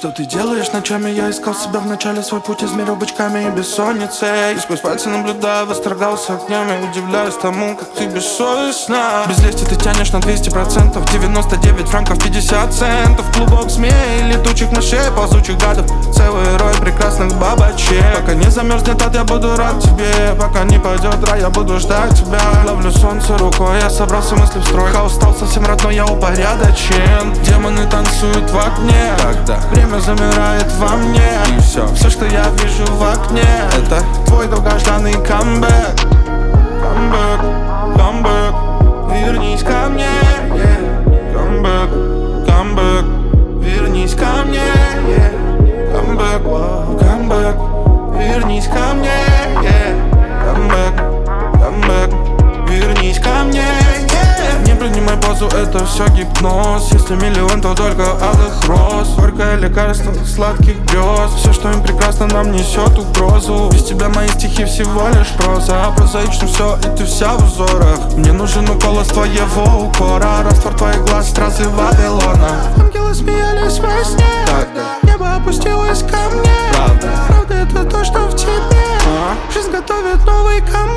Что ты делаешь ночами? Я искал себя в начале, свой путь измерил бычками и бессонницей. И сквозь пальцы наблюдаю, восторгался огнями, удивляюсь тому, как ты бессовестна. Без лести ты тянешь на 200%, 99 франков 50 центов. Клубок змей, летучих мышей, ползучих гадов, целый рой прекрасных бабочек. Пока не замерзнет ад, я буду рад тебе. Пока не пойдет рай, я буду ждать тебя. Ловлю солнце рукой, я собрался мысли в строй. Хаос стал совсем родной, я упорядочен. Демоны танцуют в окне, когда время замирает во мне. И все, что я вижу в окне, это твой долгожданный камбэк. Камбэк, камбэк, вернись ко мне, yeah. Камбэк, камбэк, вернись ко мне, yeah. Камбэк, камбэк, вернись ко мне, yeah. Камбэк, камбэк, вернись ко мне, yeah. Не принимай позу, это все гипноз. Если миллион, то только алых роз. Горькое лекарство сладких грез. Все, что им прекрасно, нам несет угрозу. Без тебя мои стихи всего лишь проза. Прозаично все, и ты вся в узорах. Мне нужен укол от твоего укора. Раствор твоих глаз, стразы Вавилона. Ангелы смеялись во сне, тогда небо опустилось ко мне. Правда это то, что в тебе. Жизнь готовит новый камбэк.